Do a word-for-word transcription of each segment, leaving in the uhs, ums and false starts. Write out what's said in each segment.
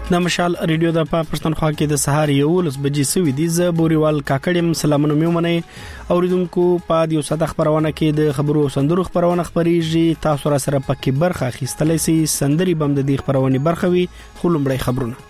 د مشال ریډیو د پاکستانخوا کې د سهار یو لس بجې سوي دي ز بوريوال کاکړم سلامونه میومنه اوریدونکو په یو ساده خبرونه کې د خبرو سندرو خبرونه خبريږي تاسو را سره پکې برخه اخیستلې سي سندري بم د دې خبرونه برخوي خلومړی خبرونه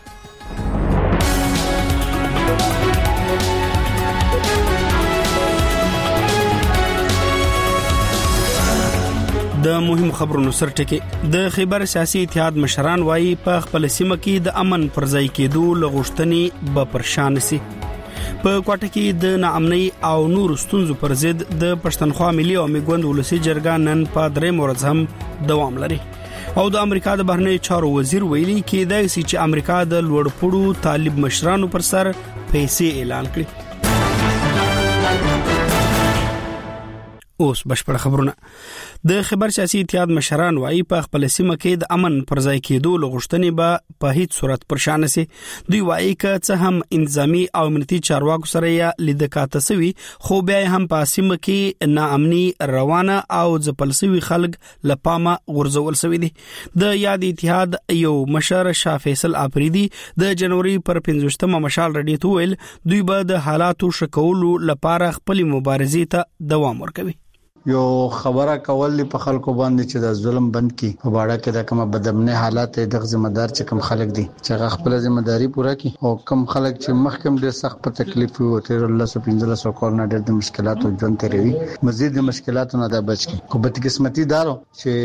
د مهم خبرونو سرټکی د خیبر سیاسي اتحاد مشران وایي په خپل سیمه کې د امن پر ځای کېدو لغښتنې به پرشان سي په کوټه کې د ناامنۍ او نور ستونزو پر ضد د پښتونخوا ملي او میګوند ولسی جرګه نن په درې مورز هم دوام لري او د امریکا د بهرنی چارو وزیر ویلي کېدای شي چې امریکا د لوړپوړو طالب مشرانو پر سر پیسې اعلان کړي اوس بشپړ خبرونه د خبر سیاسي اتحاد مشران وایي په خپل سیمه کې د امن پر ځای کېدو لغښتنې به په هیڅ صورت پرشان سي دوی وایي ک څه هم انتظامی او امنیتي چارواکو سره یې لیدکاته سوي خو بیا هم په سیمه کې ناامني روانه او ځپلسوي خلک لپامه غورځول سوي دي د یاد اتحاد یو مشر شاه فیصل افریدي د جنوري پر پنځوستمه مشال رډیټ ویل دوی به د حالاتو شکولو لپاره خپل مبارزې ته دوام ورکوي یو خبره کول په خلکو باندې چې د ظلم بند کی په باړه کې د کومه بدامنه حالات د ذمہدار چې کوم خلک دي چې خپل ذمہداري پوره کړي او کوم خلک چې مخکم ډېر سخت په تکلیف او تیر الله سو پنځله سو کول نه ډېر د مشکلاتو ژوند تیروي مزید د مشکلاتو نه د بچ کی خو به قسمتي دارو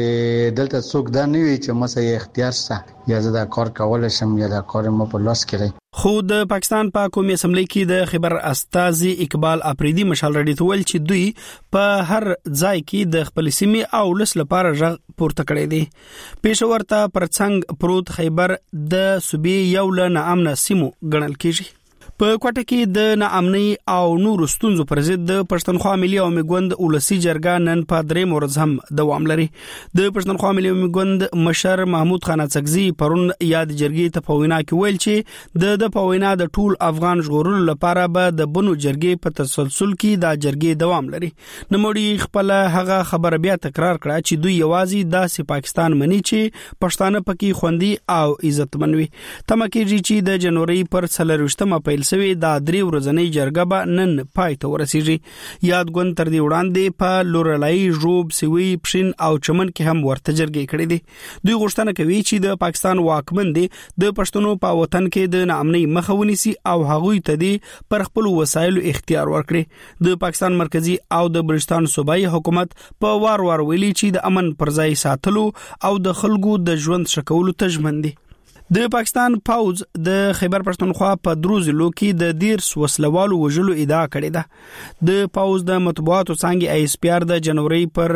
چې دلته څوک دا نه وي چې مسه اختیار سره یا زدا کار کول شم یا دا کار مو په لاس کې خو د پاکستان په قومي اسمبلی کې د خبر استاذي اقبال افریدي مشال رډیټ ویل چې دوی په هر ځای کې د خپل سیمې او لس لپاره ژغ پورته کړی دی پېښور ته پرڅنګ پروت خیبر د صوبې یو له ناامنه سیمو ګڼل کېږي په کوټه کې د ناامنۍ او نور ستونزو پر ضد د پښتونخوا ملي او میګوند ولسی جرګه نن په درې مورز هم دوام لري د پښتونخوا ملي او میګوند مشر محمود خان اڅکزي پرون یاد جرګې ته په وینا کې ویل چې د د په وینا د ټول افغان ژغورلو لپاره به د بنو جرګې په تسلسل کې د جرګې دوام لري نموړي خپل هغه خبر بیا تکرار کړه چې دوی یوازې د پاکستان مني چې پښتانه پکې خوندي او عزتمن وي تمه کېږي چې د جنوري پر څلرويشتمه پیل سوي دا درې ورځنۍ جرګه به نن پای ته ورسیږي یادګون تر دې وړاندې په لورلای ژوب سوي پښین او چمن کې هم ورته جرګې کړې دي دوی غوښتنه کوي چې د پاکستان واکمن دي د پښتنو په وطن کې د ناامنۍ مخه ونیسي او هغوی ته دي پر خپل وسایلو اختیار ورکړي د پاکستان مرکزی او د بلوچستان صوبایي حکومت په وار وار ویلي چې د امن پر ځای ساتلو او د خلکو د ژوند شکولو تضمین دي د پاکستان پوز د خیبر پښتونخوا په دروزلو کې د ډیر وسلوالو وژلو ادعا کړې ده د پوز د مطبوعاتو څنګه ای اس پی ار د جنوري پر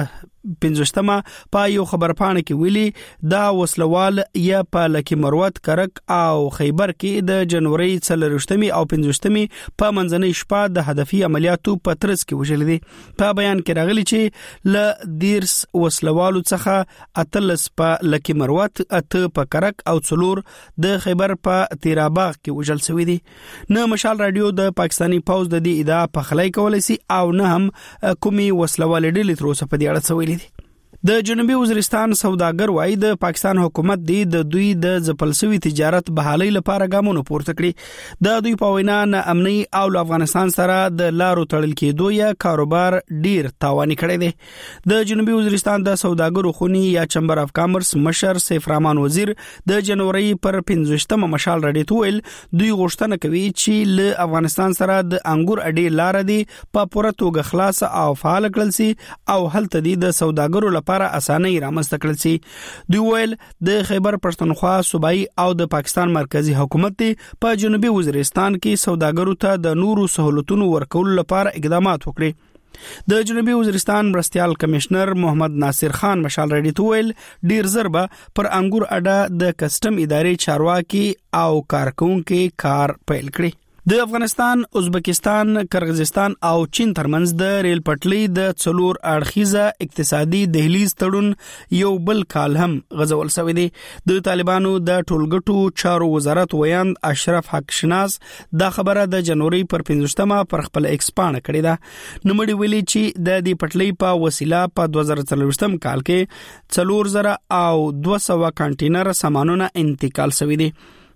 پنځوستمه په یو خبرپاڼه کې ویلي دا وسلوال یا په لکی مروت کرک او خیبر کې د جنوري څلرويشتمه او پنځوستمه په منځنۍ شپه د هدفي عملیاتو په ترڅ کې وژل دي په بیان کې راغلي چې ل دیرس وسلوالو څخه اتلس په لکی مروت اته په کرک او څلور د خیبر په تیراباغ کې وژل شوی دي نه مشال رادیو د پاکستانی پوز د دې ادعا په خلای کولای سي او نه هم کومي وسلوال ډلې تر اوسه په دې اړه څه ویلي د جنوبي وزیرستان سوداګر وای د پاکستان حکومت دی د دوی د ځپلسوي تجارت بحالي لپاره ګامونه پورته کړي د دوی په وینا نه امني او افغانستان سره د لارو تړل کېدو یا کاروبار ډیر تاواني کړي دي د جنوبي وزیرستان د سوداګرو خونی یا چمبر اف کامرس مشر سیف رحمان وزیر د جنوري پر پنځوستمه مشال رډیټ ویل دوی غوښتنه کوي چې له افغانستان سره د انګور اډې لار دي په پوره توګه خلاص او فعال کړل سي او هلته دي د سوداګرو لپاره لپاره اسانه رامنځته کړل سي دوی ویل د خیبر پښتونخوا صوبایي او د پاکستان مرکزی حکومت په جنوبي وزیرستان کې سوداګرو ته د نورو سہولتونو ورکول لپاره اقدامات وکړي د جنوبي وزیرستان مرستيال کمشنر محمد ناصر خان مشال رډیټ ویل ډیر زربه پر انګور اډه د کسٹم ادارې چارواکي او کارکونکو کار پیل کړي د افغانستان، ازبکستان، قرغیزستان او چین ترمنځ د ریل پټلۍ د څلور اړخیزه اقتصادي دهلیز تړون یو بل کال هم غځول شوی دی. د طالبانو د ټولګټو چارو وزارت ویاند اشرف حق شناس دا خبره د جنوري پر پنځوستمه پر خپل ایکس پاڼه کړې ده. نوموړي ویلي چې د دې پټلۍ په وسیله په دوه زره څلوېښتم کال کې څلور زره او دوه سوه کانټینر سامانونه انتقال شوی دي.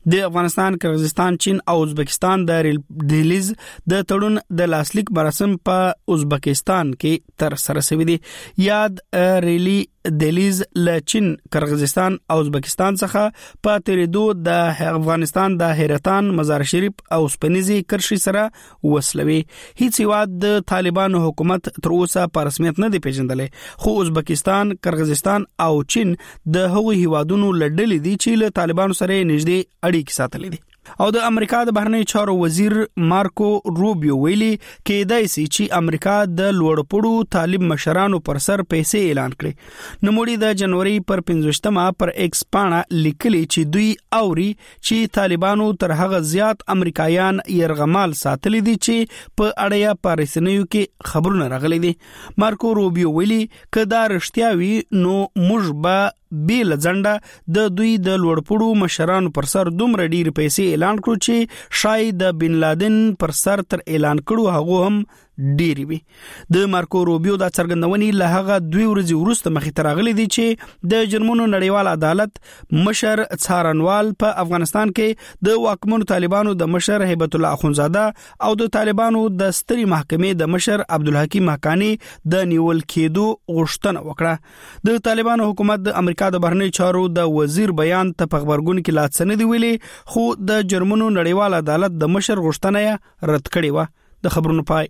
د افغانستان، قرغیزستان، چین او ازبکستان د ریل دهلیز د تړون د لاسلیک مراسم په ازبکستان کې تر سره شوي دي. یاد ریلی دهلیز له چین، قرغیزستان او ازبکستان څخه په تیریدو د افغانستان د حیرتان، مزار شریف او سپنیزي کرشي سره وسلوي. هیڅ هیواد د طالبانو حکومت تر اوسه په رسمیت نه دی پیژندلی، خو ازبکستان، قرغیزستان او چین د هغوی هیوادونو لړلې دي چې له طالبانو سره نږدې اړیکې ساتلې دي. او د امریکا د بهرنی چارو وزیر مارکو روبیو ویلي کېدای شي چې امریکا د لوړپوړو طالب مشرانو پر سر پیسې اعلان کړي. نوموړي د جنوري پر پنځوستمه پر ایکس پاڼه لیکلي چې دوی اوري چې طالبانو تر هغه زیات امریکایان يرغمال ساتلي دي چې په اړیا پاریسنیو کې خبرونه راغلي دي. مارکو روبیو ویلي کدا رښتیا وي نو موږ به بیل ځنډه د دوی د لوړپوړو مشرانو پر سر دومره ډیر پیسې اعلان کړو چې شاید د بن لادن پر سر تر اعلان کړو هغه هم ډیری وي. د مارکو روبیو د څرګندونې له هغه دوی ورځې وروسته مخې ته راغلي دي چې د جرمنو نړیوال عدالت مشر څارنوال په افغانستان کې د واکمنو طالبانو د مشر هیبت الله اخونزاده او د طالبانو د ستري محکمې د مشر عبدالحکیم حقانی د نیول کېدو غوښتنه وکړه. د طالبانو حکومت د امریکا د بهرنی چارو د وزیر بیان ته په خبرګون کې لا څه نه دی ویلي، خو د جرمنو نړیوال عدالت د مشر غوښتنه رد کړې و. د خبرونو پای.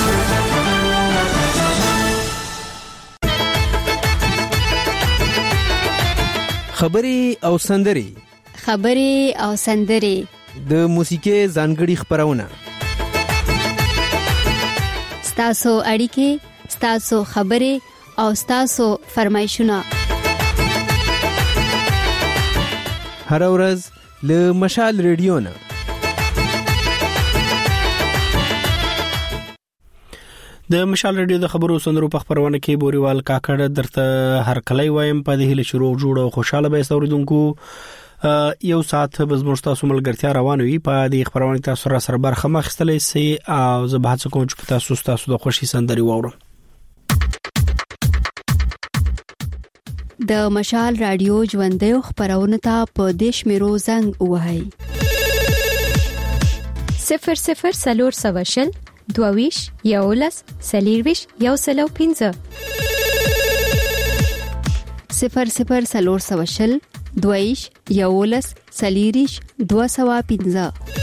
خبري او سندري خبري او سندري د موسیقي ځانګړي خبرونه ستاسو اړیکې، ستاسو خبري او ستاسو فرمایشونه هر ورځ له مشال ریډیو نه. د مشال ریډیو د خبرو سندرو په خبرونه کې بوريوال کاکړ درته هر کله وایم په دې له شروع جوړ او خوشاله به اوریدونکو یو ساعت به زموږ تاسو ملګرتیا روانه وي. په دې خبرونه تاسو را سره برخه مخستلې سي او زه به هڅه کوم چې تاسو تاسو د خوشي سندري واورم. د مشال رادیو ژوندې خبرونه ته په دیش میرو زنګ وهاي صفر صفر سلور سواشل دوویش یولس سلیرویش یو سلو پینزه صفر صفر سلور سواشل دوویش یولس سلیریش دو سوا پینزه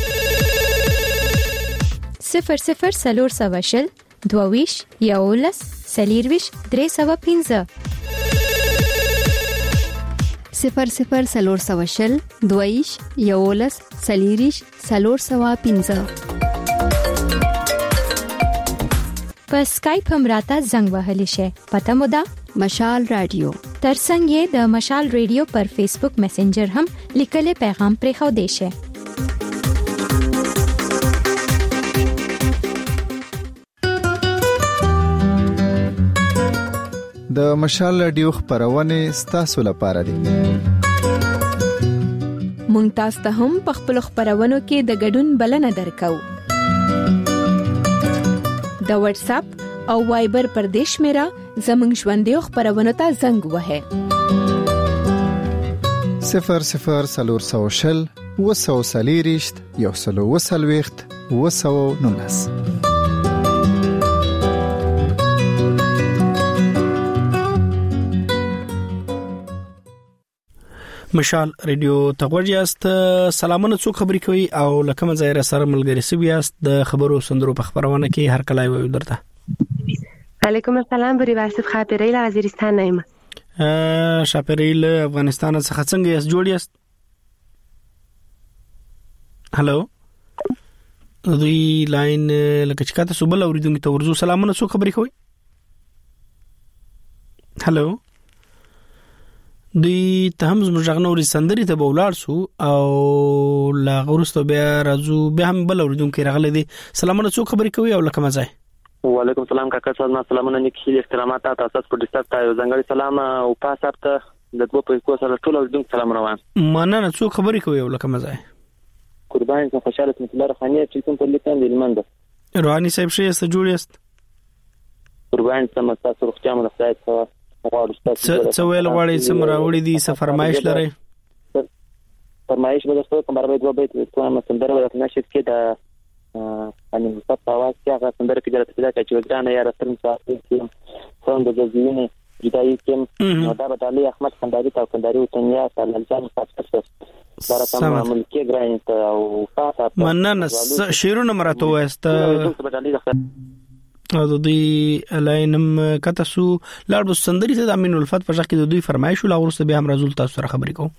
صفر صفر سلور سواشل دوویش یولس سلیرویش درې سوا پینزه صفر صفر سلور سواشل دوویش یولس سلیریش سلور سوا پینزه. په سکایپ هم راته زنګ وهلی شي. پته مو ده مشال رادیو. ترڅنګ یې د مشال ریډیو پر فیسبوک میسنجر هم لیکلي پیغام پرې خو دی شي. د مشال رادیو خبرونه ستاسو لپاره دي. مونږ تاسو ته هم په خپل خبرونو کې د ګډون بلنه درکو. د واتس اپ او وایبر پر دیش میرا زمنګ ژوندې خبرونه ته زنګ وهه صفر صفر سلور سوشل وسو سلیریشت یو سلو وسلويخت وسو نونس. مشال ریډیو تغوجیاست. سلامونه څوک خبرې کوي او لکه مزایره سره ملګری سویاست د خبرو سندرو په خبرونه کې هر کله وي درته. علیکم السلام بری واسف خاطرې له وزیرستان نیم. ا شاپریل افغانستان څخه څنګه یاست جوړ یاست؟ هالو دوی لاین لکه چې کاته سوبل اوریدونکو ته ورزو سلامونه څوک خبرې کوي؟ هالو دوی ته هم زموږ غنوري سندري ته بولار سو او لا غورستو بیا راځو بیا هم بل اوریدونکو راغله دي. سلامونه څوک خبرې کوي او لکه مزه؟ وعلیکم السلام کاکا صاحب، سلامونه نیکی احترامات تاسو په ډیسټرب ته ځنګړي سلام او پاساب ته د دوه په کو سره ټول اوریدونکو سلام روان. مننه څوک خبرې کوي او لکه مزه؟ قربان څخه خوشاله اسمت الله رخانیه چې کوم په لیکان دی لمنده. روحاني صاحب شي است جوړ است. قربان سم تاسو روغتیا مو خدای ته څه څه ویل غواړي څه مراوړي دي څه فرمایش لري؟ فرمایش به تاسو کوم برابر دوه بیت کوم سندره ولته نشید کې د ان په تاواز کې هغه سندره کې درته پیدا چې وګرانه یا رسم ساتي کې څنګه د ځینې جدای کې نو دا به علي احمد خنداري او خنداري او تنیا سالنجان خاصه برکم ملکی ګراینت او فاطمه مننه شیرونه مراتو واست او د دې لاینم کتاسو لاړ سندري ته د امین الفت په ځکه کې د دوی فرمایش لا ورسته به هم رسول تاسو سره خبرې کوم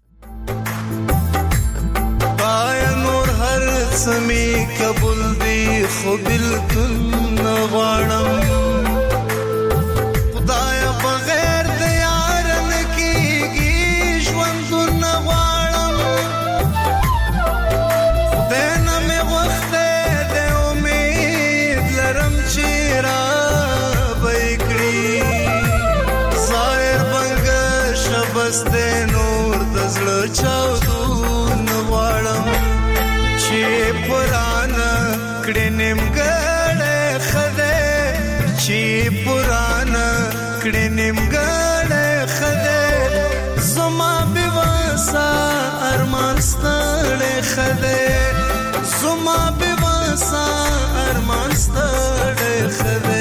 سمی قبول دی خو بالکل نغواړم خدای بغیر د یار نکیږي ژوند نغواړم خدای نه مې وخت د امید لرم چې را بېکړي ظاهر بنګ شبس د نور د زړه چاودو نغواړم چې پرانا کړه نیمګړې خده چې پرانا کړه نیمګړې خده زما بواسا ارمان ستړې خده زما بواسا ارمان ستړې خده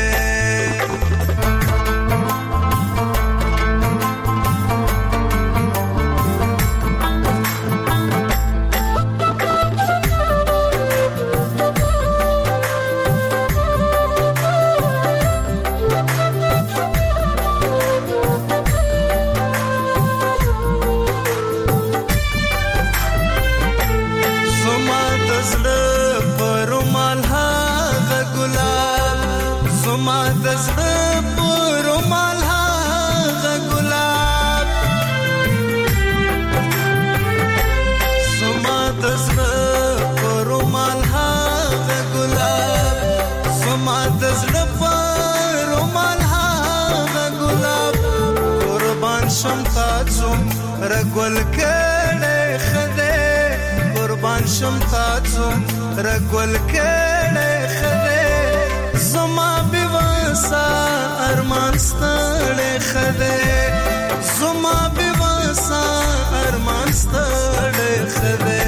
رګول کړه خده قربان شم تاسو رګول کړه خده زما بواسا ارمان ستړې خده زما بواسا ارمان ستړې خده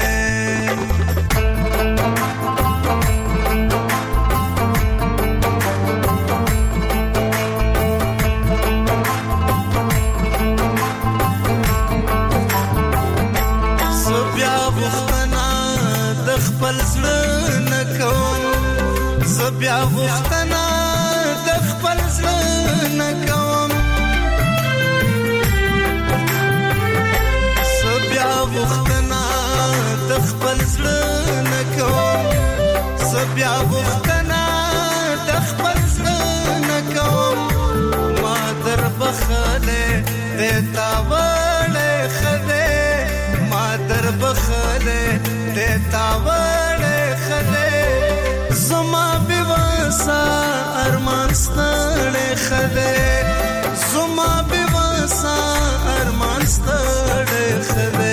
بیا غوښتنه د خپل ځل نه کوم بیا غوښتنه د خپل ځل نه کوم بیا غوښتنه د خپل ځل نه کوم ما در بخله د تاوړې خده ما در بخله د تاوړې خده زما بواسا ارمان ستړې خده زما بواسا ارمان ستړې خده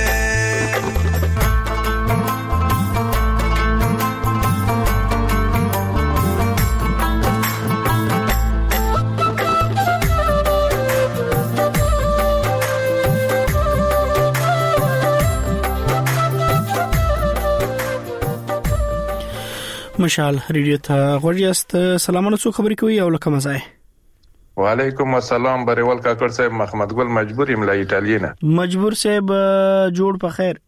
مشال ریډیو ته غوړیاست سلامونه څو خبرې کوي او لکه مزه وعلیکم السلام بریول کاکړ صاحب محمد ګل مجبور یم لا ایټالیا مجبور صاحب جوړ په خیر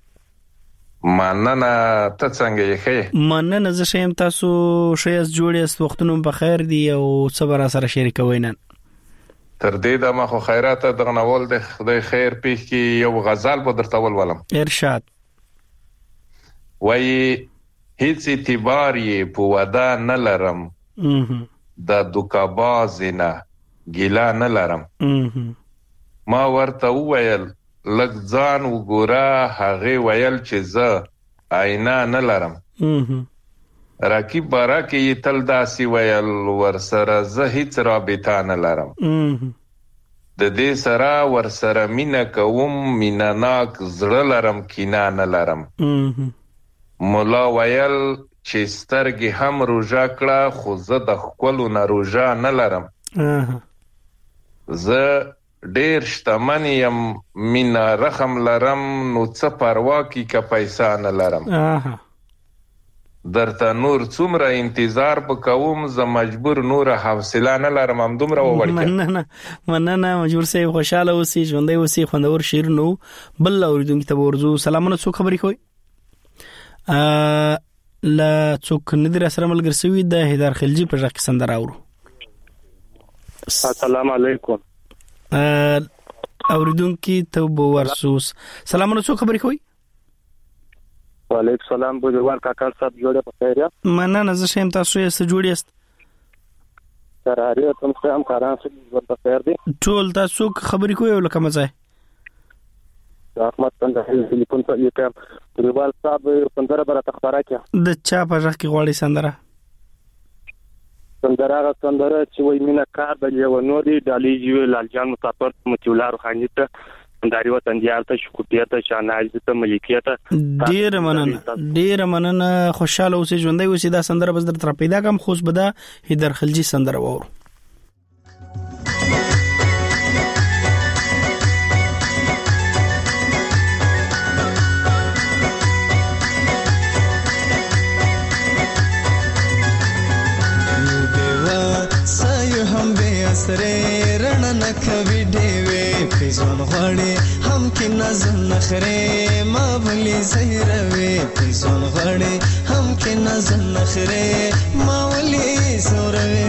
مننه ته څنګه یې خې مننه زه شیم تاسو شیاس جوړیاست وختونو په خیر دی او صبر سره شریکوي نن تر دې د ما خو خیرات د غنول د خدای خیر پیښ کی یو غزل په درتول ولم ارشاد وای هیڅ اعتبار یې په ودا نه لرم د دوکابازینا ګیلا نه لرم ما ورته وویل لږ ځان وګوره هغه ویل چې زه آینه نه لرم راکیب بارا کې تل داسي ویل ورسره زه هیڅ رابطه نه لرم د دې سره ورسره مینا کوم مینا ناک زړه لرم کینا نه لرم مولا ویل چې سترګې هم روژه کړه خو زه د ښکلو نه روژه نه لرم زه ډیر شتمن یم مینا رحم لرم نو څه پروا کی که پیسې نه لرم درته نور څومره انتظار وکوم زه مجبور نور حوصله نه لرم هم دومره ووړکه مننه مننه مجبور سي خوشاله اوسئ ژوندۍ اوسئ خوندور شعر نو بل اوریدونکو ته ورزو سلامونه څوک خبرې کوي ا لا څوک ندر سره ملګری سوي د هیدر خلجی په ځخ سندره اورو السلام علیکم اوریدونکو ته ورسوس سلامونه څوک خبرې کوي وعلیکم السلام بوجوار کاکا صاحب جوړه په خیر یا مننه زه شیم تاسو یې سره جوړ یاست سراری تم سلام کاران سره په خیر دي ټول تاسو خبرې کوی ولکه مزه احمد څنګه ټلیفون ته یې کوم بوجوار صاحب پندره بره تخبره کې د چا په ځخ کې غوړی سندره سندره غا سندره چې وای مینا کار د یو نوري ډالي یو لالجان مسافر متولا روحاني ته داری وطن دیارته شکوتیته شانایزته ملکیته ډیر مننه ډیر مننه خوشاله اوسې ژوندۍ اوسې دا سندره بس در تر پیدا کوم خوش بدا هیدر خلجی سندره وور سره رڼا نکوي دیوي پیزون غړي هم کې نظم نخره ما ولي زهروي پیزون غړي هم کې نظم نخره ما ولي زوروي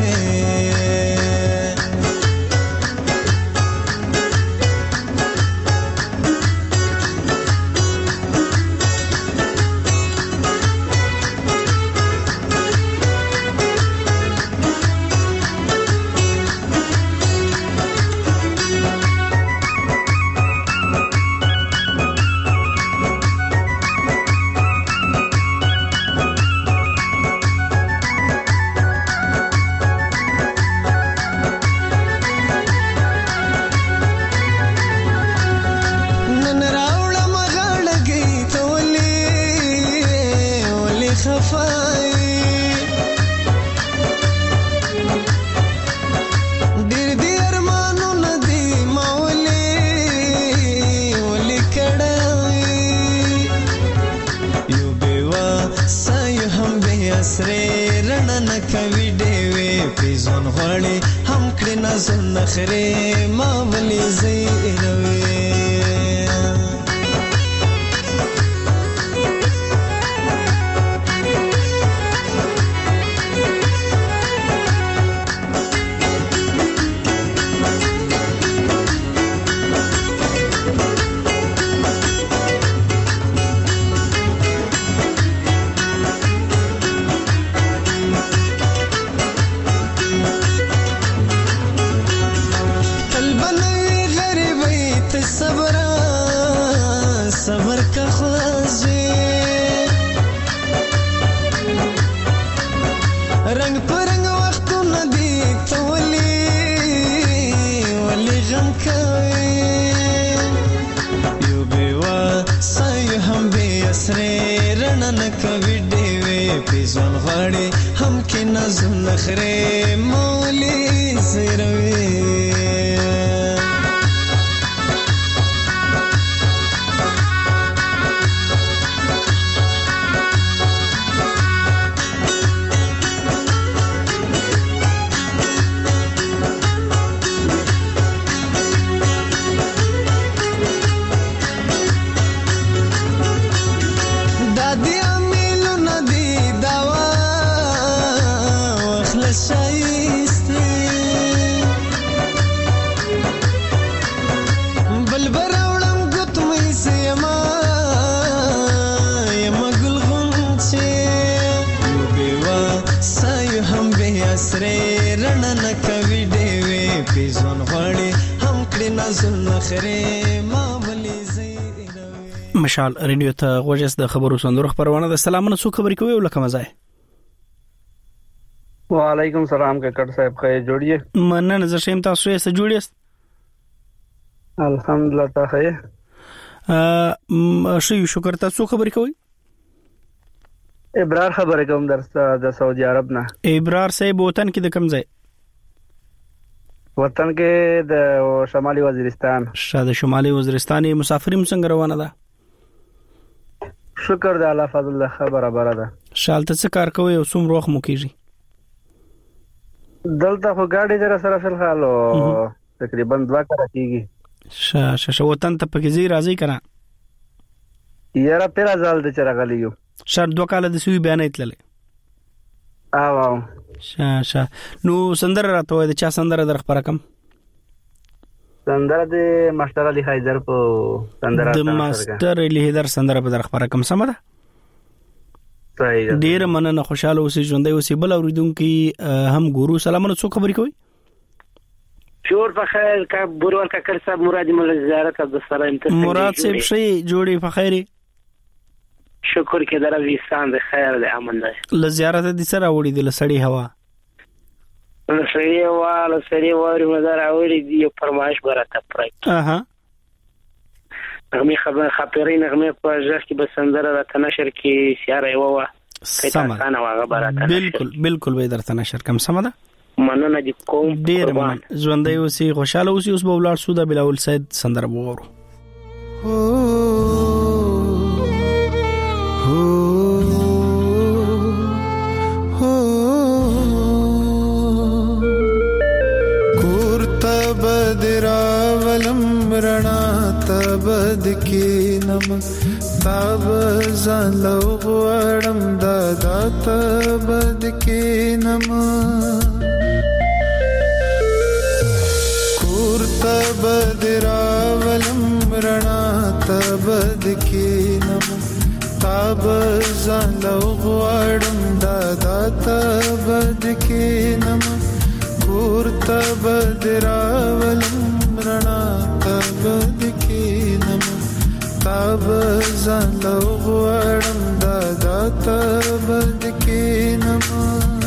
نخره ما ولي زيروي مشال ریډیو ته غوښس د خبرو صندوق پروانه د سلامونه څو خبرې کوي ولکه مزه وعلیکم سلام ککړ صاحب خیر جوړیه مننه زه شیم تاسو یې سره جوړیست الحمدلله تا خیر ا شي شکر تاسو خبرې کوي ابرار خبرې کوم درسته د سعودي عرب نه ابرار صاحب وطن کې د کم ځای وطن کې د شمالي وزیرستان. شاده شمالي وزیرستان مسافریم څنګه روانه ده؟ شکر د الله فضل له خبره بره ده. شالته څه کار کوي او څومره وخت مو کیږي؟ دلته خو گاډي در سره فل حالو تقریبا دوا کړه کیږي. ش ش وطن ته پکې زی راځي کنه؟ یاره پیرا ځل د چرغلی یو. شر دوه کال د سوي بیان ایتلله. او او شا شا نو سندره راته د چا سندره در خبره کم؟ سندره د ماستر علي حیدر په سندره د ماستر علي حیدر سندره په در خبره کم سم ده؟ صحیح. ډیر مننه، خوشاله اوسئ، ژوندۍ اوسئ. بل اوریدونکو هم ګورو سلامونه، څوک خبرې کوي؟ شور په خیر کا بورور کا کر صاحب مراد مولا زیارت عبد السلام ته. مراد صاحب شي جوړي په خیر. شکر کې درويستان د خیر د امن ده. ل زیارت دي سره وړي د لسړی هوا. لسړی هوا لسړی وری مدار اوري دی فرمایش برته پرای. اها. نغمه خبر خاطرین نغمه په ځخ کې بسندره د تنشر کې سیاره یو وا. سمه بالکل بالکل به درته نشر کم سمه ده. مننه دي کوم ډیر من ژوندۍ اوسئ، خوشاله اوسئ. اوس به ولار سودا بلاول سید سندره وګورو. بد کې نم تاب زلو غړم دادا تبد کې نم کور تبد راولم رڼا تبد کې نم تاب زلو غړم دادا تبد کې نم کور تبد راولم رڼا تبد تاب زلو غړم دادا تبد کې نما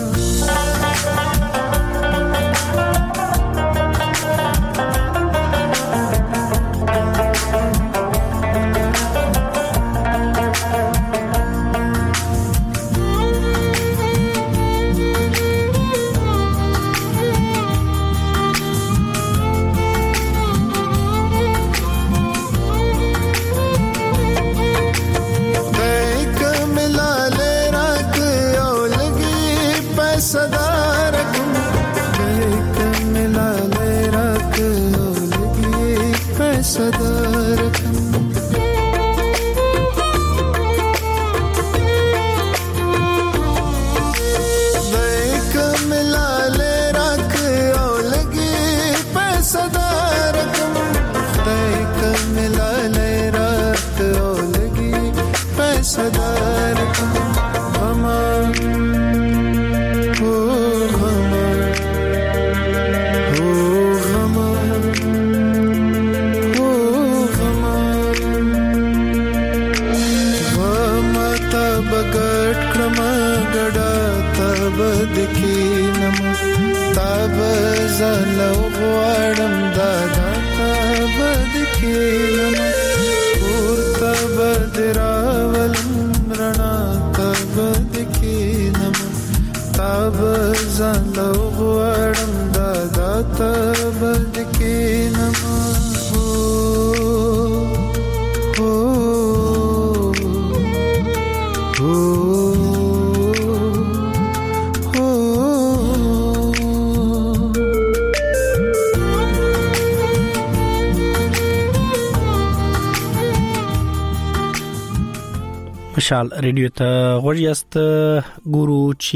مشال ریډیو ته غوړیاست ګورو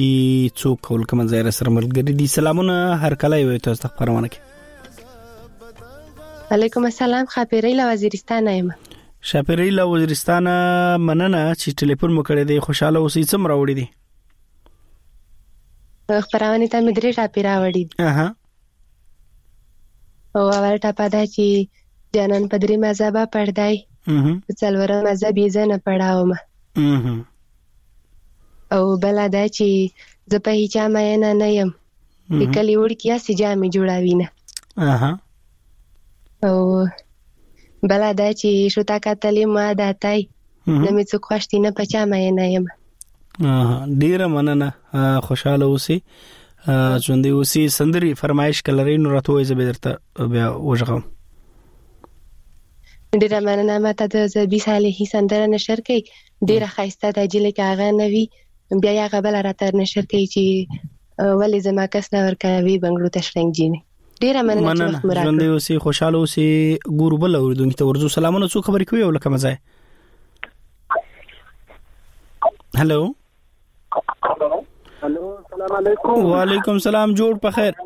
چې څوک کول کوم ځای سره ملګری دي. سلامونه هر کله یو تاسو ته خبرونه کې. وعلیکم السلام، خاپیری له وزیرستان یم. شاپیری له وزیرستان مننه چې ټلیفون مو کړی دی. خوشاله اوسئ. څومره وړي دي؟ خبرونه ته مې درې ټاپی راوړي. اها. او اول ټاپا دا چې جنن پدری مذهبه پردای. اها. څلورم مذهب یې زنه پړاوم. اها. او بل دا چې زه په هیڅ ما نه یم. کلی وړ کیا سي جامې جوړاوي نه. اها. او بل دا چې شو تا کتلې ما داتای نه مې څوک خوشتي نه پچا ما نه یم. اها. ډیر مننه، خوشاله اوسئ. ژوندې اوسې سندري فرمایش کلري نو راته وې زبردست بیا وژغم. ډیره مننه. ماته د زبی صالحي سندره نشر کړي ډیره خاصه د جله کاغه نوي بیا یا غبل راته نشر کړي چې ولې زما کس نه ورکوي بنگلو تشرنګ جینې. ډیره مننه چې وخت مراد ژوندې اوسې خوشاله اوسې ګورو بل اوردونکو ته ورزو سلامونه څو خبرې کوي ولکه مزه. هلو هلو السلام علیکم. وعلیکم السلام. جوړ په خیر.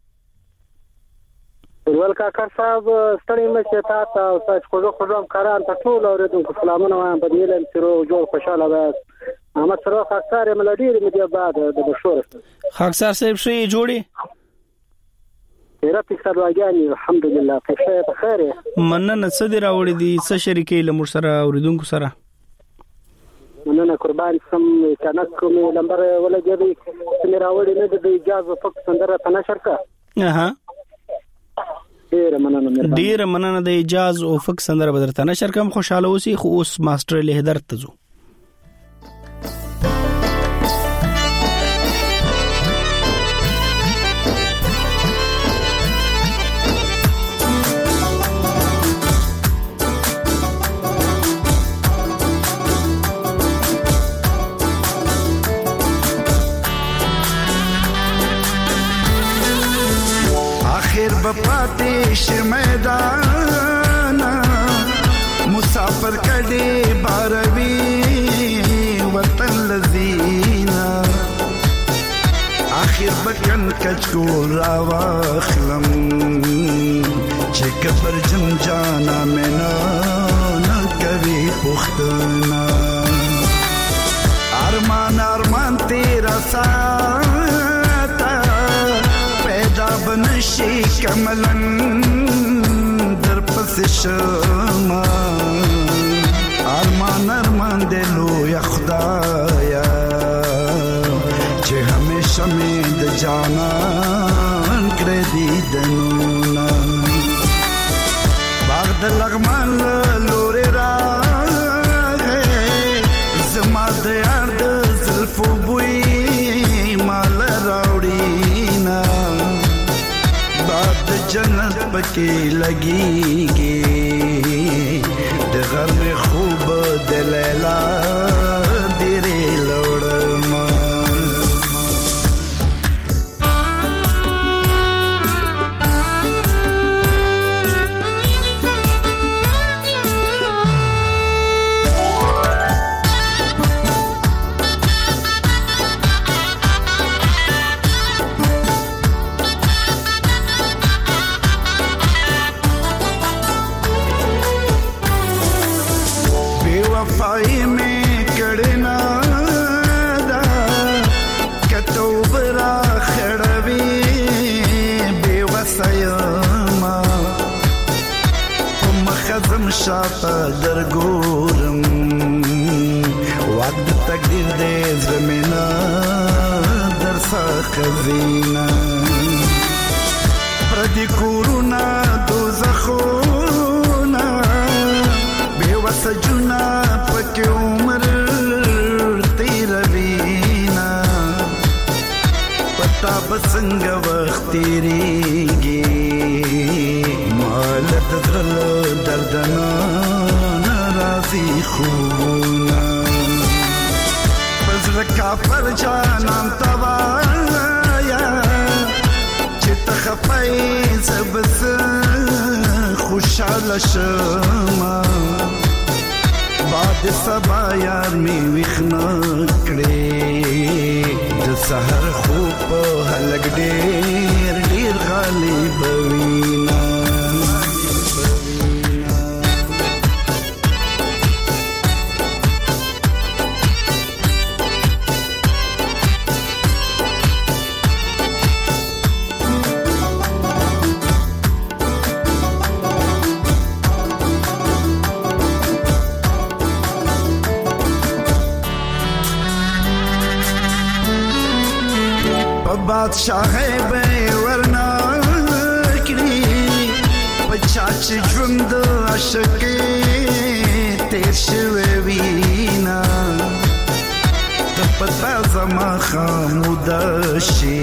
ولکه کار صاحب ستړي مشه تا ته او تاسو خو خو هم کاران ته ټول اوریدونکو سلامونه وایم. په دې لم چې رو جوړ خوشاله ده. احمد سره خاصاره ملډیر مې دی بعد د بشور خاصار صاحب شي جوړي ډیره فکر واګانی الحمدلله په خیر په خیر. مننه څه دی راوړی دي څه شریکې لمر سره اوریدونکو سره مننه قربان سم کنه کوم نمبر ولا جبي چې راوړی نه د اجازه فقط سندره تنشر کا. اها ډیر مننه. ډیر مننه د اجازه او فقط سندره بدرته نشر کوم. خوشاله اوسې خو اوس ماستر له هدر ته زو. بپاتې شه میدان مسافر کډې باروي وطن لذینا اخر بکن کچکو راواخلم چې کبر جم جانا منا نه کوي پختنا ارمان ارمان تیرا ساتا پیدا بنشي کملن در پس شما ارمان ارمان دلو یا خدایا چې همیشه مې د جانان کړې دي دنونا باغ د لغمان لوري راغې زما د یار د زلفو بوی مال راوړینا باد جنت پکې لګيږي د غر میں خوب د لیلا ډېرې لوړما وفای میں کڑنا دا کتو برا خړوي بے وسایما مخزم شاته درګورم وعد تقدیر دې زمینا درسا خزینا پردي کورونا دوزخونا بے وسجنا پکې عمر تیروینا پتا بسنګ وخت تیریږي مال تدرل دردنا ناراضي خونا بزر کافر جانان توایا چې تخفای زبس خوشاله شما باد سبا یار می وخنا کړي د سحر خوب هلګ ډېر ډېر غالب وینا بادشاہ به ورنا کړی پچاچ ژوند عاشقې تیر شوی وینا د په زما خاموده شي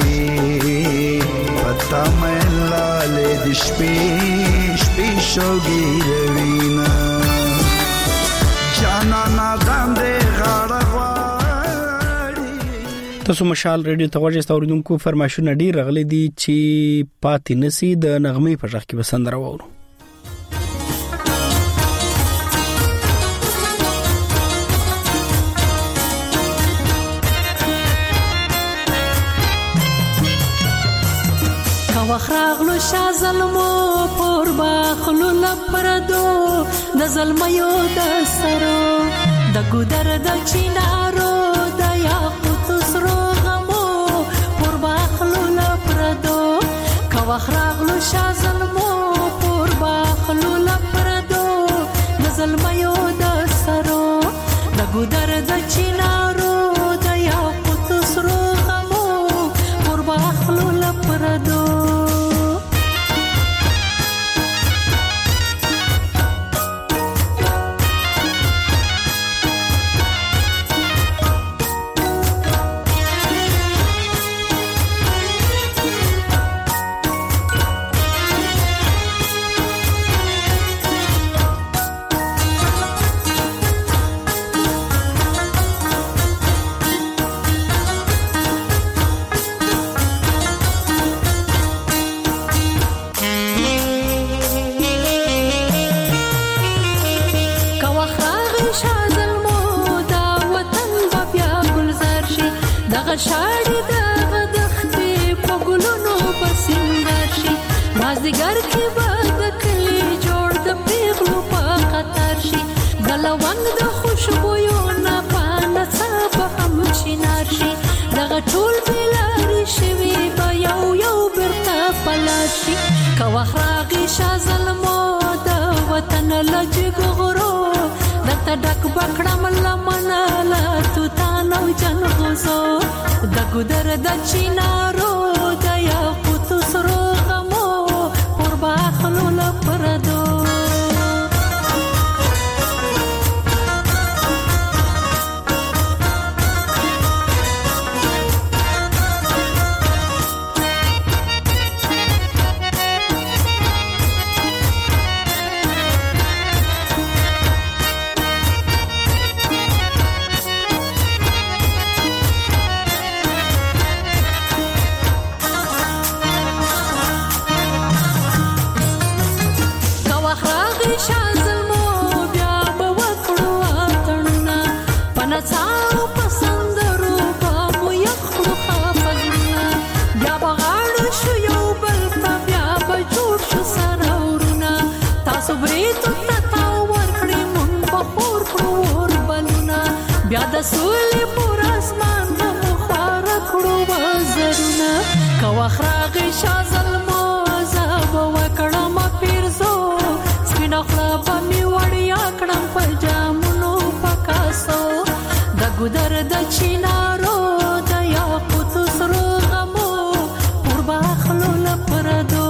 پتا مې لاله د شپې شپې شوګي روينا جانا نا باندې غاړه تاسو مشال ریډیو ته ورجه ستوریدونکو فرمایشونه ډیر غلي دي چې پاتې نسی د نغمې په ځخ کې بسندره وورو کا وخراغلو شازلمو پر باخلو لپردو د زلمیو د سرو د ګودر د چینارو د یاقوت سرو غمو پر باخلو لپردو کا وخراغلو شازلمو پر باخلو لپردو د زلمیو د سرو د ګودر د چینارو د یاقوت سرو غمو پر باخلو لپردو شاړي د غدختې په ګلونو پسندر شي مازدیګر کې به د کلي جوړ د پیغلو په قطر شي ګلوند د خوشبویو نه پانه څه به هم چینار شي دغه ټول بلاري شوي به یو یو برته پلار شي که وخت راغی شاه ظلمو د وطن له جګ غرو درته ډک بکړم لمنه له توتان او جنغوزو د ګودر د چینارو د یاقوت سرو غمو پر باخلو لپردو سولې پر اسمان په خار کړو وزرونه کا وخراغ شازلمو زاب وکړم پیرزو سپین خلا په می وړیا کړم په جامونو پکاسو د ګودر د چینارو د یاقوت سرو غمو پر باخلو لپردو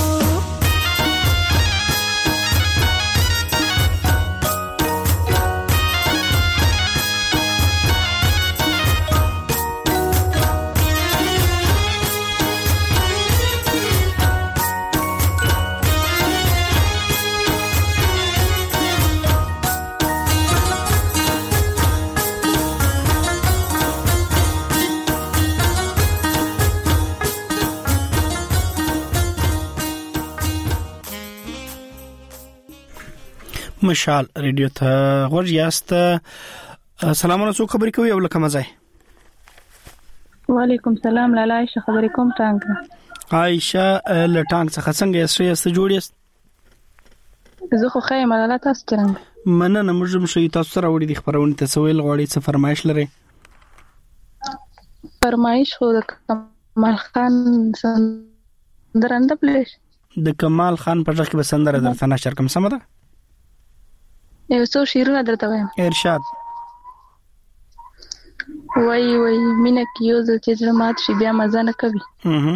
مشال ریډیو ته ورج یاست سلامونه څو خبرې کوي او لکه مزه وعلیکم سلام لاله عائشه خبرې کوم ټانګ عائشه لټانګ څخه څنګه یې سره جوړیست زه خو خیر ملاله تاسو څنګه مننه موږ هم شي تاسو سره وړي د خبرونه ته سویل غوړي څه فرمایش لري فرمایش خو د کمال خان سندرنده پلیش د کمال خان په ځکه به سندره درته نشر کوم سم ده یو څو شیرونه درته وایم ارشاد وای وای مینه کیو د چې مات شي بیا مزه نه کوي هه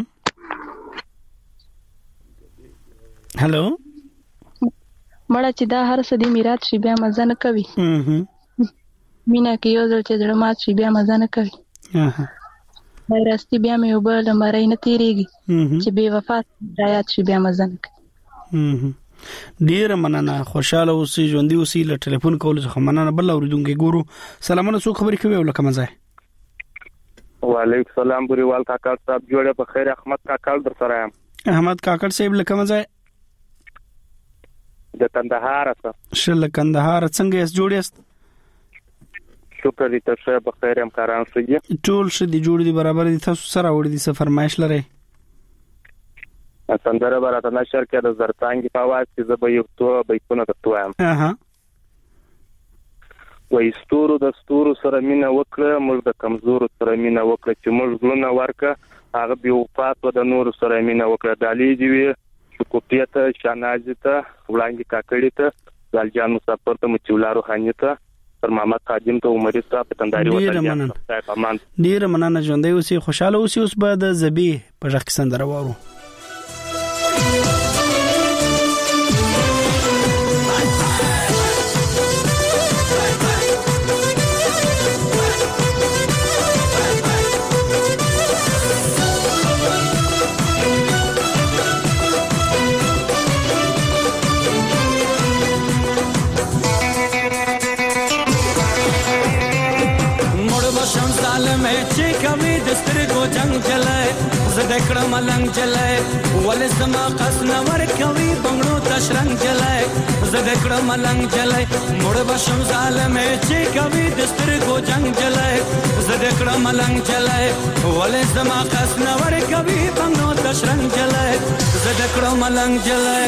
هالو مړه چې دا هر څه دی میراث شي بیا مزه نه کوي هه مینه کیو د چې مات شي بیا مزه نه کوي راستي بیا مې وبه لمرۍ نه تیریږي چې بې وفا رایات شي بیا مزن کوي. ډیره مننه، خوشاله اوسئ، ژوندۍ اوسئ. له ټلیفون کول څخه مننه. بل اوریدونکو ګورو. سلامونه، څوک خبرې کوي او لکه مزه؟ وعلیکم السلام بریوال کاکړ صاحب، جوړه په خیر. احمد کاکړ در سره یم. احمد کاکړ صاحب لکه مزه؟ د کندهار څخه. شل کندهار څنګه یې جوړ یاست؟ شکر دې تاسو په خیر یم کاران سږي. ټول ش دي جوړ دي برابر دي. تاسو سره وړي دي څه فرمایش لري؟ سندره برات نشر کې د زرتانګي په आवाज کې زه به یو تو به کونه درتوایم. اها وای ستورو د ستورو سره مینا وکړه، موږ د کمزورو سره مینا وکړه، چې موږ زلونه ورکه هغه به وفات و د نور سره مینا وکړه. دالي دی وی شکوپیته شانازي ته وړاندې کاکړی ته ځالجان مسافر ته مچولارو خاني ته پر محمد قادم ته عمرې صاحب په تنداري وته. ډیر مننه، ژوندۍ اوسئ، خوشاله اوسئ. اوس به د زبی په ځخ سندره وارو. جنگ چلای زدکړه ملنګ چلای ول زما قص نور کوي بنگړو تشرنګ چلای زدکړه ملنګ چلای مړ بشم ظالم چې کوي دسترګو جنگ چلای زدکړه ملنګ چلای ول زما قص نور کوي بنگړو تشرنګ چلای زدکړه ملنګ چلای.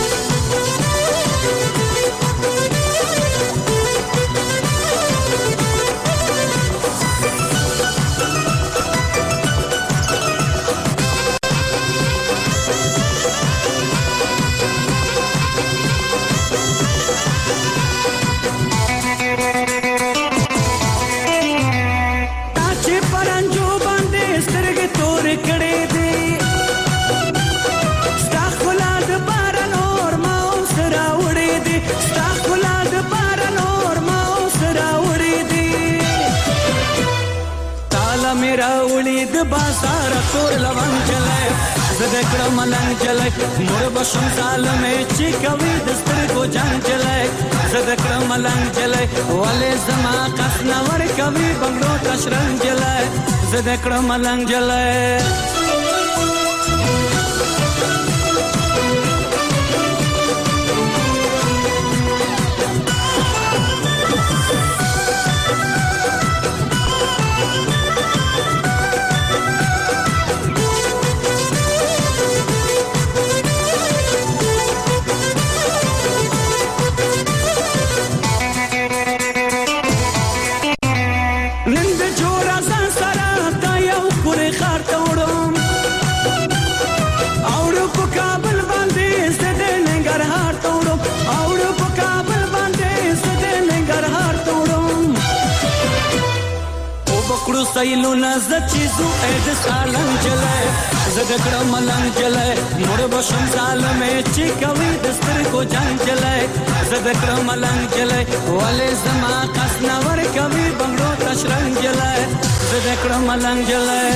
بازار تور لوان چلای زدکړه ملنګ چلای مور بشم ظالم چې کوي دسترګو جنگ چلای زدکړه ملنګ چلای ولې زما قص نور کوي بنگړو تشرنګ چلای زدکړه ملنګ چلای. سایلو نزد چیزو اې د سالنګ چلای زدکړه ملنګ چلای مړ بشم ظالم چې کوي دسترګو جنگ چلای زدکړه ملنګ چلای ولې زما قص نور کوي بنگړو تشرنګ چلای زدکړه ملنګ چلای.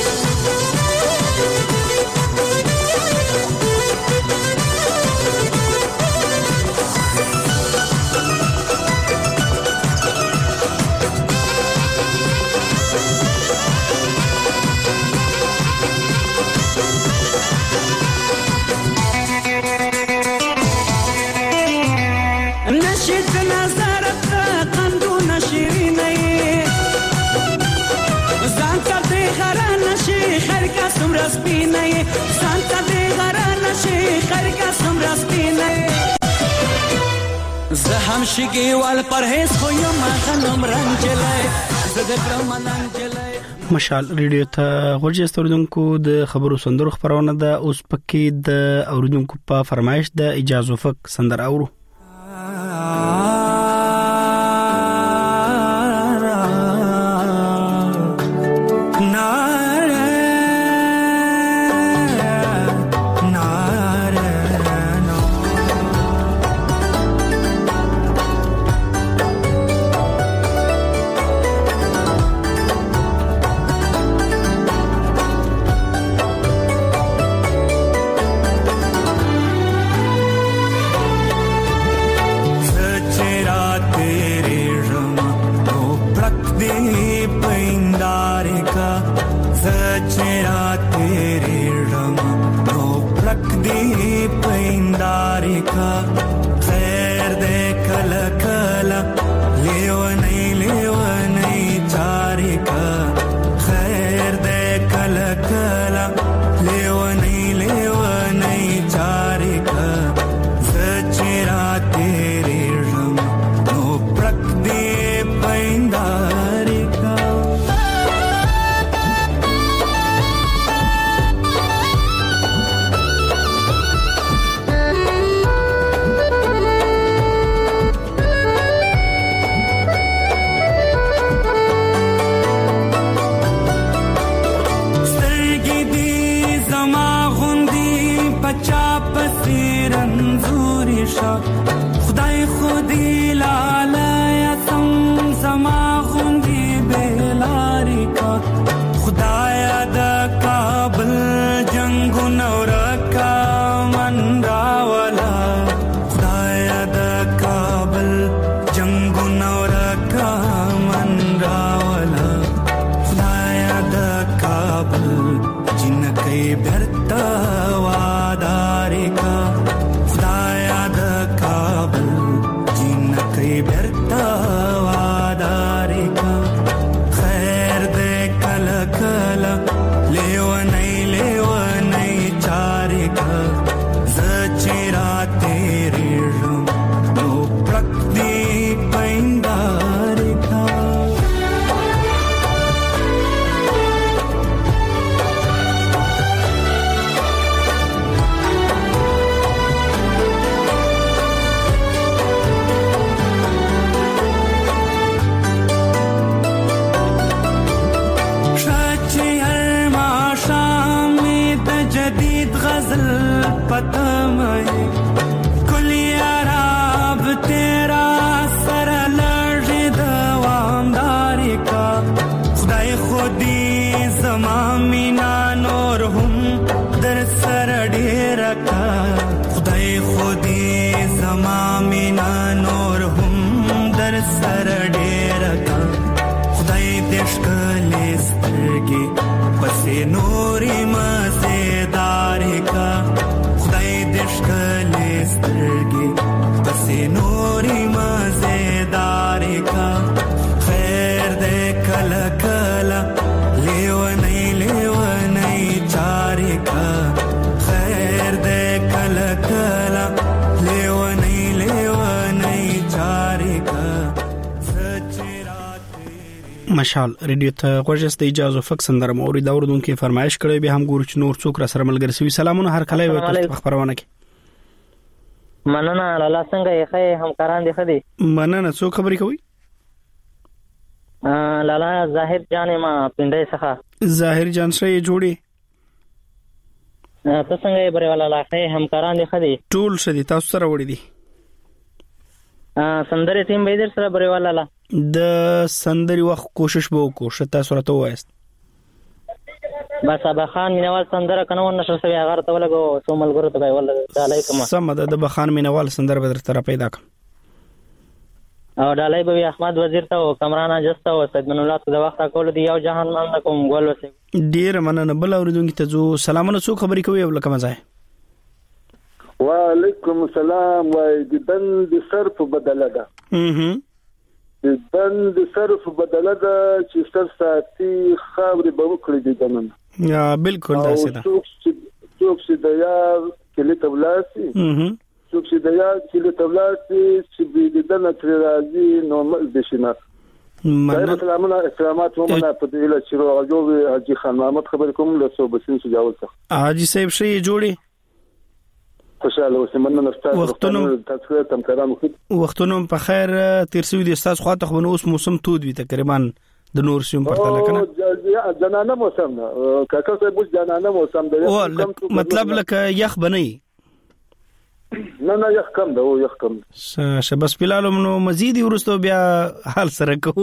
زه هم شګي وال پرهیز خو یم غنم رنگ چلای زدکړه ملنګ چلای. مشال ریډیو ته غوږی اوریدونکو د خبرو سندرو خبرونه ده. اوس پکې د اوریدونکو په فرمایش د اجازه فک سندر اورو. داري کا خیر دې کلا کلا لیونی لیونی چاري کا خیر دې کلا کلا لیونی لیونی چاري کا سچرا تیرې رم نو پرک دې پینداري کا خدای خودی لاله سم زما غوندي بلاری کا خدای د کابل جنگو نورکا من راولا خدای د کابل جنگو نورکا من راولا خدای د کابل جنکې برتا واداري کا برتا واداري کا خیر دې کلا کلا لیونی لیونی چاري کا زچرا تیرې رم نو پرک دې پینداري کا पता मैं कुली आराब तेरा सर लड़े दवामदारी का खुदाई खुदी ज़मामीना नूर हम दर सर डेरा का खुदाई खुदी ज़मामीना नूर हम दर सर डेरा का खुदाई देशकले स्तरगे पसे नूरी मज़ेदारी का दशकले स्तरगे बसे नूरी मज़ेदारी का खैर दे कला कला लेवनई लेवनई चारी का खैर दे कला कला लेवनई लेवनई चारी का مشال ریډیو ته غوښست اجازه فک سندره موري دا وردونکو فرمایش کړی به هم ګورچ نور څوک را سره ملګری سوي سلامونه هر کله وي خبرونه کې مننه لاله څنګه یې خې همکاران دي خدي مننه څوک خبرې کوي لاله ظاهر جان ما پندای څخه ظاهر جان سره جوړي تاسو څنګه یې بره والا لاخه همکاران دي خدي ټول شدي تاسو سره وړي دي سندري ټیم به در سره بره والا لا د سندري وخت کوشش به وکړو شته سره ته وایست بس ابا خان مینوال سندره کنه نشو سوي هغه ته ولګو سومل ګورو ته ولا دالای کما سم د بخان مینوال سندره به تر پیدا کړ او دالای به احمد وزیر ته او کمران اجسته او سید من الله ته وخت کول دی یو جهان مان کوم ګول وسه ډیر مننه بل اوریدونکو ته جو سلامونه څو خبرې کوي او لکه مزه وعلیکم السلام وای د بند صرف بدله ده اها د بند صرف بدله ده چې ستر ساتي خبرې به وکړي د دنن یا بالکل دا سیده څوک چې د یار کلی تبلاسي اها څوک چې د یار کلی تبلاسي چې د دنه تر راځي نورمال بشینه مننه سلامونه احترامات ومنه په دې له چې راجو حاجی خان محمد خبر کوم له صوبسین سجاول څخه حاجی صاحب شي جوړي خوشاله اوسه مننه ستاسو وختونو تاسو تم کرام وختونو په خیر تیر سوي دي تاسو خواته خو نو اوس موسم تود وي تقریبا د نور سیم پرته لکنه جنانه موسم نه کاکا صاحب جنانه موسم دی مطلب لکه یخ بنئ نه نه یخ کم ده او یخ کم شه بس بلال نو مزید ورستو بیا حال سره کو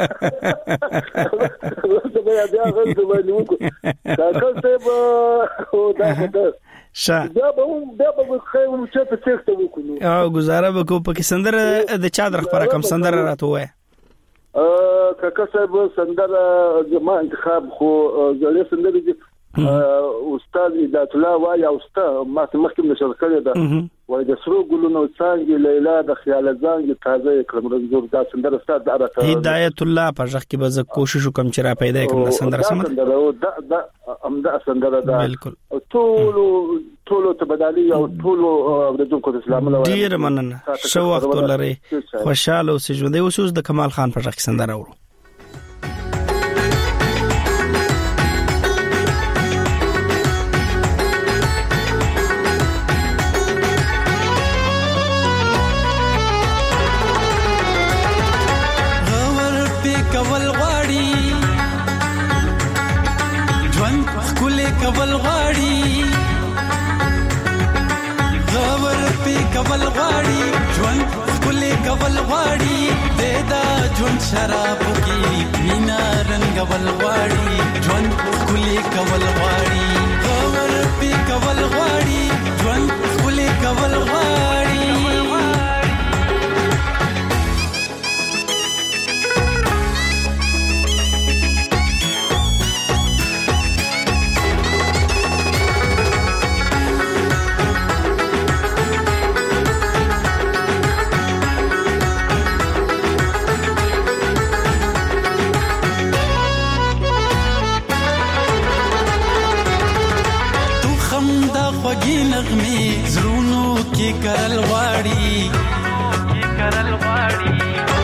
بیا بیا غل دی ونو کاکا صاحب او دا شا بیا به بیا به خو چې په څه وکړو او گزاره وکړو په سندره د چا درخ پر کم سندره راته وای ا کاکا صاحب سندره ما انتخاب خو زړه سندره استاد عدالت الله وايي او استاد ما مخکې نشر کړی ده وای د سرو ګلونو څنګه لیلا د خیال ځانګ تازه کړم رنځور دا سندره استاد دا هدایت الله په ځخ کې به زه کوشش وکم چې را پیدا کړم د سندره سم دا دا امدا سندره ده بالکل ټول ټول ته بدالي او ټول ورته اسلام الله ډیر مننه شو وخت ولري خوشاله اوسې ژوندې اوسوس د کمال خان په ځخ کې سندره ورو کول غاړي غور په کول غاړي ژوند کولې کول غاړي ددا ژوند شراب کې مینا رنگ ول غاړي ژوند کولې کول غاړي غور په کول غاړي ژوند کولې کول غاړي خوږی نغمې زړونو کې کرل غواړي کې کرل غواړي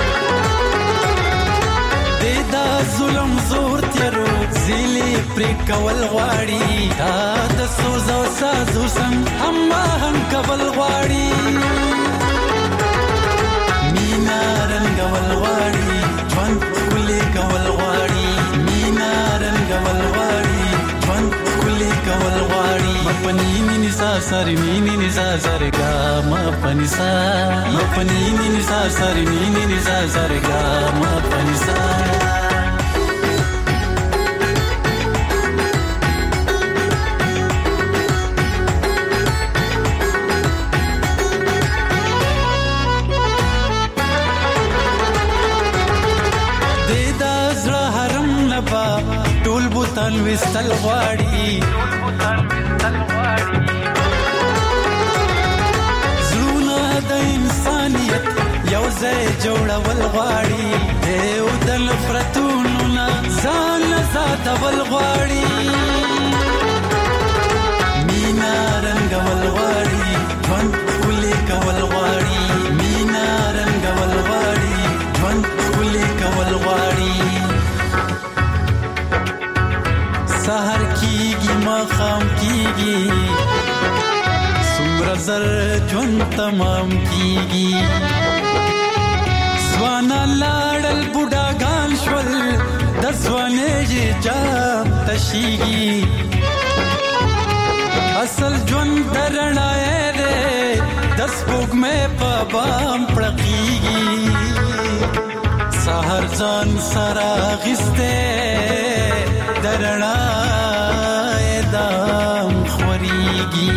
د دا ظلم زور تیرو زیلې پر کول غواړي دا د سوز او سازو سم هم هم کول غواړي مینا رنگ ول غواړي ژوند کولې کول غواړي مینا رنگ ول غواړي ژوند کولې کول غواړي مپنی نی سا سر نی نی سا سر گا مپنی سا مپنی نی سا سر نی نی سا سر گا مپنی سا دیدا زړه حرم نبا ټول بوتان وستل غواړي زړونه د انسانیت یو ځای جوړول غواړي دیو د نفرتونو نه ځان ساتول غواړي مینا رنګول غواړي ژوند ښکلی کول غواړي مینا رنګول غواړي ژوند ښکلی کول غواړي سحر کیږي ماښام کیږي څومره زر ژوند تمام کیږي ځوانه لاړل بوډاګان شول د ځوانۍ جام تشیږي اصل ژوند د رڼا دی د سپوږمۍ په بام پړقیږي سحر ځان سره اخیستی د رڼا دام خوريږي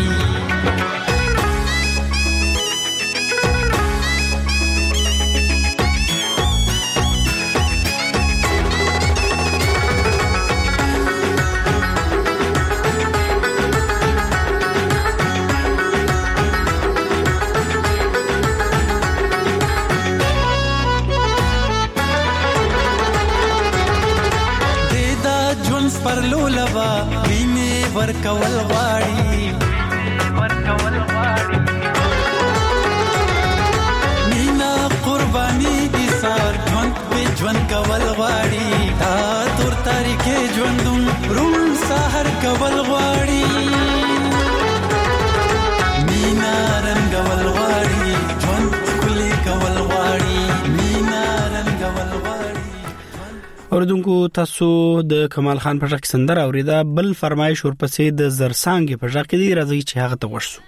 پر لولبا ویني ورکول غواړي ورکول غواړي مینا قرباني دي سار ژوند په ژوند کول غواړي تا تور تاریخي ژوندون روم سحر کول غواړي مینا رنگول غواړي ژوند کلی کول غواړي مینا رنگول غواړي اوردونکو تاسو د کمال خان په ځخ سندره اوریدا بل فرمایش ورپسې د زرسانګ په ځخ کې دی راځي چې هغه ته ورسو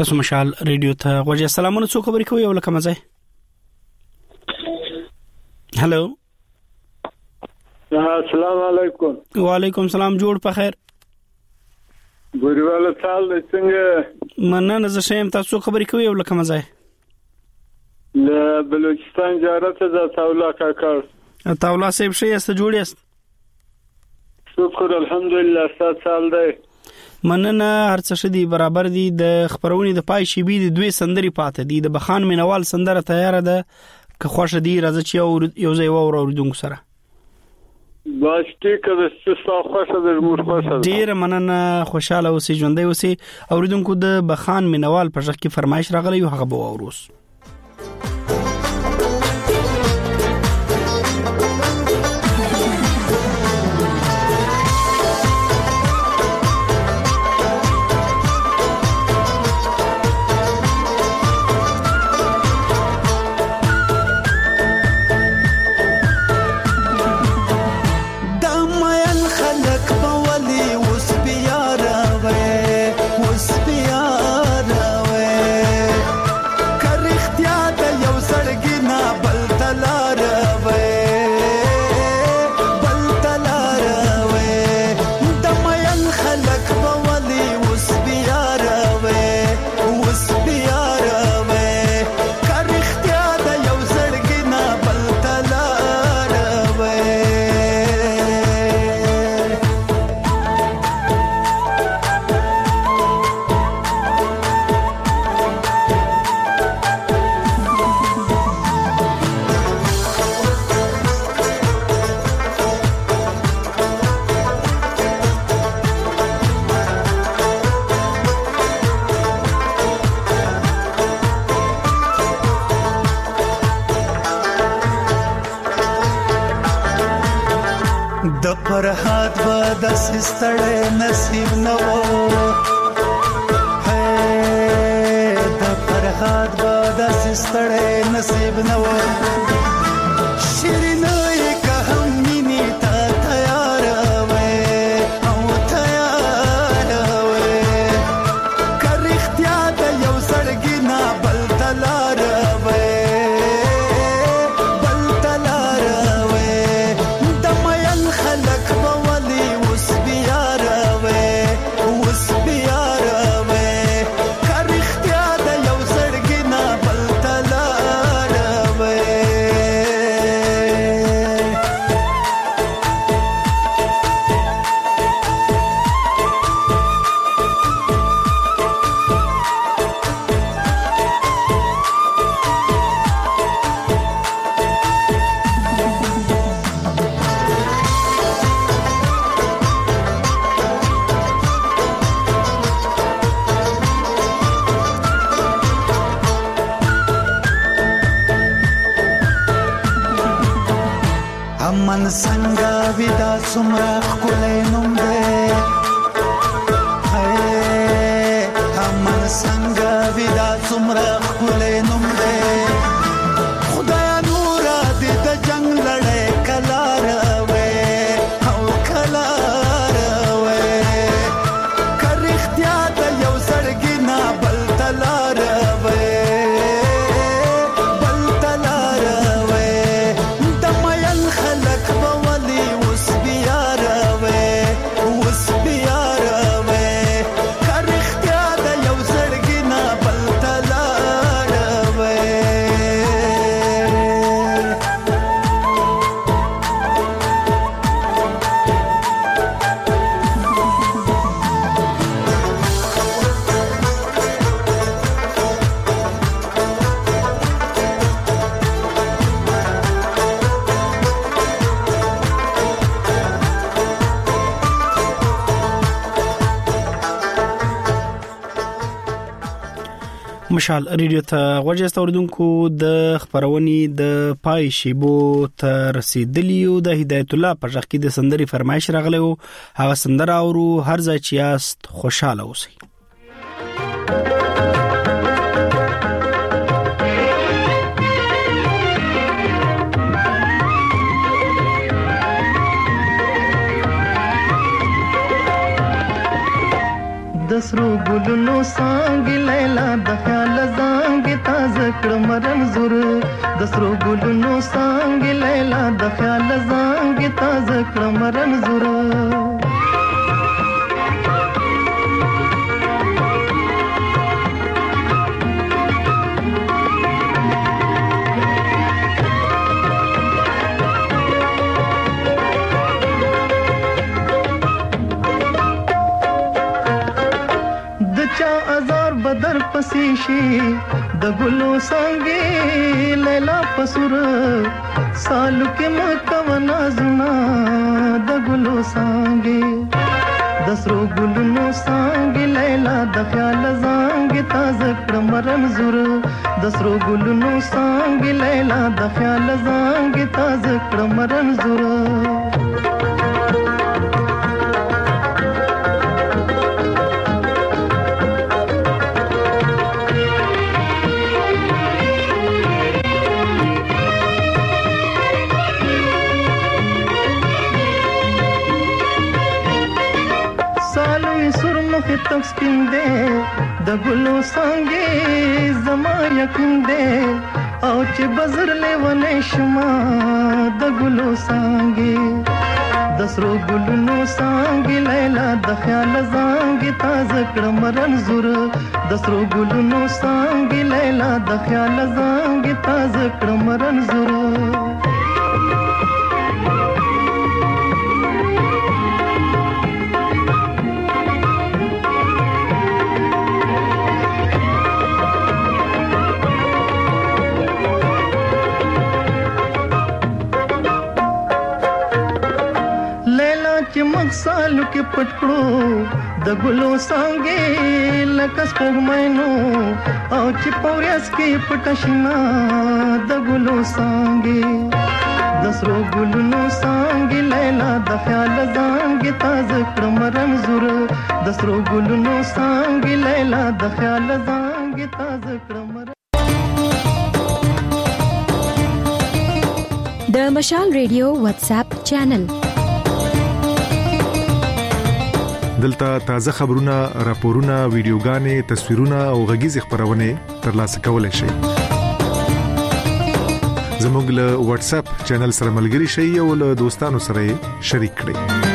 تاسو مشال ریډیو ته غوږی سلامونه څو خبرې کوي او لکه مزه هالو السلام علیکم وعلیکم السلام جوړ په خیر ګورواله سال څنګه مننه زه شیم تاسو خبرې کوي او لکه مزه له بلوچستان جارته د تاولا کاکړ تاولا سیب شي است جوړ است شکر الحمدلله ست سال دی مننه هر څه شدي برابر دي د خبرونې د پای شي بي د دوی سندري پاتې دي د بخان مینوال سندره تیار ده که خوښ دي راځي چې یو ځای و اوریدونکو سره باش ټیکه د څه خوښه د موږ خوښه ډیر مننه خوشاله اوسې ژوندۍ اوسې اوریدونکو د بخان مینوال په ځخ کې فرمایش راغلی یو هغه به اوروس فرحات به د سستړې نصیب نه و هې د فرحات به د سستړې نصیب نه و شیرینه که هم مینې ته تیار وې او تیار وې که رښتیا د یو زړګي نه بل ته لار وې من څنګه ودا څومره ښکلی نوم دی من څنګه ودا څومره ښکلی نوم دی خدای نوره دې د جنګ لړۍ کله راوې او کله راوې که رښتیا د یو زړګي نه بل ته لار راوې مشال ریډیو ته غوږی استوردونکو د خبرونې د پای شیبو ته رسیدلیو د هدایت الله په ځخ کې د سندري فرمایش راغلی او هغه سندره اورو هر ځای چې یاست خوشاله اوسئ د د سرو ګلونو څانګې لیلا د خیال زانګې تازه کړم رنځور د سرو ګلونو څانګې لیلا د خیال زانګې تازه کړم رنځور بدر پسې شي د ګلو څنګه لیلا پسور سالو کې مکو نازنا د ګلو څنګه د سرو ګلونو څنګه لیلا د خیال زانګ تازه کړم رنځور د سرو ګلونو څنګه لیلا د خیال زانګ تازه کړم رنځور تک سپین دے د ګلو څنګه زما یقین دے او چې بزر لیونه شما د ګلو څنګه د سرو ګلونو څنګه لیلا د خیال زانګ تازه کړم رنځور د سرو ګلونو څنګه لیلا د خیال زانګ تازه کړم رنځور سالو کې پټکړو د ګلو څنګه لکه سپوږمینو او چې پوریاس کې پټشنا د ګلو څنګه د سرو ګلونو څنګه لیلا د خیال زانګ تازه کړم رنځور د سرو ګلونو څنګه لیلا د خیال زانګ تازه کړم د مشال ریډیو واتس اپ چینل دلته تازه خبرونه، راپورونه، ویډیوګانې، تصویرونه او غږیز خبرونه ترلاسه کولای شئ. زموږ له واتس اپ چینل سره ملګري شئ او له دوستانو سره شریک کړئ.